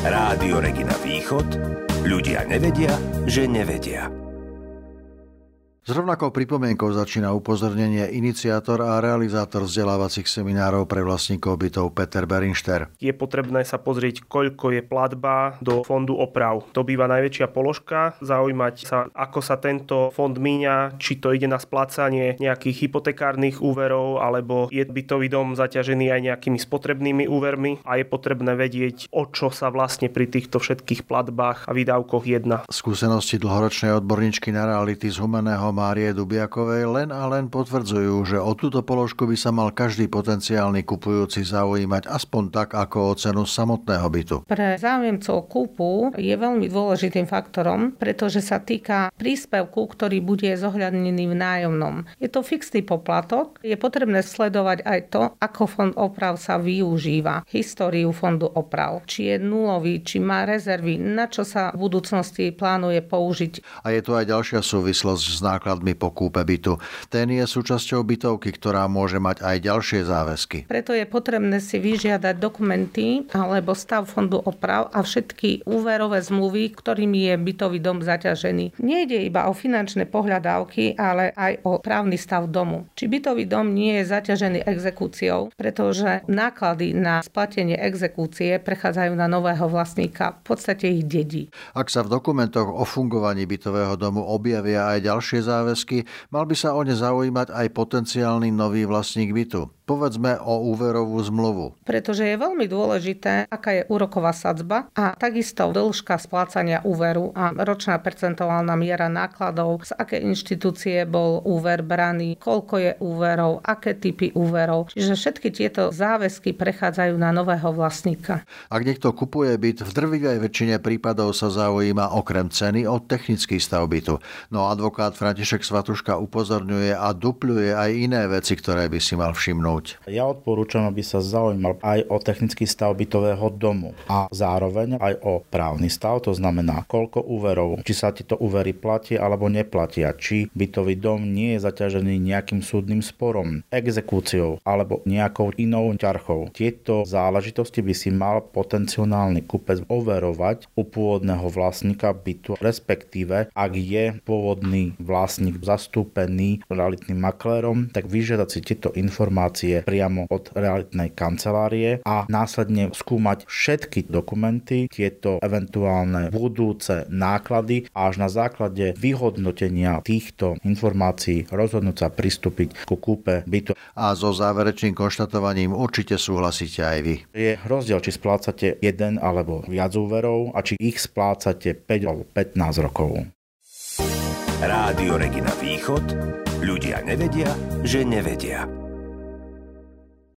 Rádio Regina Východ. Ľudia nevedia, že nevedia. S rovnakou pripomienkou začína upozornenie iniciátor a realizátor vzdelávacích seminárov pre vlastníkov bytov Peter Berinšter. Je potrebné sa pozrieť, koľko je platba do fondu oprav. To býva najväčšia položka. Zaujímať sa, ako sa tento fond míňa, či to ide na splácanie nejakých hypotekárnych úverov, alebo je bytový dom zaťažený aj nejakými spotrebnými úvermi a je potrebné vedieť, o čo sa vlastne pri týchto všetkých platbách a výdavkoch jedná. Skúsenosti dlhoročnej odborníčky na reality z Humenného Márie Dubiakovej len potvrdzujú, že o túto položku by sa mal každý potenciálny kupujúci zaujímať aspoň tak ako o cenu samotného bytu. Pre záujemcov kúpu je veľmi dôležitým faktorom, pretože sa týka príspevku, ktorý bude zohľadnený v nájomnom. Je to fixný poplatok, je potrebné sledovať aj to, ako fond oprav sa využíva, históriu fondu oprav, či je nulový, či má rezervy, na čo sa v budúcnosti plánuje použiť. A je tu aj ďalšia súvislosť s nákladmi po kúpe bytu. Ten je súčasťou bytovky, ktorá môže mať aj ďalšie záväzky. Preto je potrebné si vyžiadať dokumenty alebo stav fondu oprav a všetky úverové zmluvy, ktorými je bytový dom zaťažený. Nejde iba o finančné pohľadávky, ale aj o právny stav domu. Či bytový dom nie je zaťažený exekúciou, pretože náklady na splatenie exekúcie prechádzajú na nového vlastníka, v podstate ich dedí. Ak sa v dokumentoch o fungovaní bytového domu objavia aj ďalšie záväzky, mal by sa o ne zaujímať aj potenciálny nový vlastník bytu. Povedzme o úverovú zmluvu. Pretože je veľmi dôležité, aká je úroková sadzba a takisto dĺžka splácania úveru a ročná percentuálna miera nákladov, z aké inštitúcie bol úver braný, koľko je úverov, aké typy úverov. Čiže všetky tieto záväzky prechádzajú na nového vlastníka. Ak niekto kupuje byt, v drvivej väčšine prípadov sa zaujíma okrem ceny o technický stav bytu. No advokát František Svatuška upozorňuje a dupľuje aj iné veci, ktoré by si mal všimnúť. Ja odporúčam, aby sa zaujímal aj o technický stav bytového domu a zároveň aj o právny stav, to znamená, koľko úverov, či sa tieto úvery platia alebo neplatia, či bytový dom nie je zaťažený nejakým súdnym sporom, exekúciou alebo nejakou inou ťarchou. Tieto záležitosti by si mal potenciálny kúpec overovať u pôvodného vlastníka bytu, respektíve ak je pôvodný vlastník zastúpený realitným maklérom, tak vyžiadať si tieto informácie priamo od realitnej kancelárie a následne skúmať všetky dokumenty, tieto eventuálne budúce náklady a až na základe vyhodnotenia týchto informácií rozhodnúť sa pristúpiť ku kúpe bytu. A so záverečným konštatovaním určite súhlasíte aj vy. Je rozdiel, či splácate jeden alebo viac úverov a či ich splácate 5 alebo 15 rokov. Rádio Regina Východ. Ľudia nevedia, že nevedia.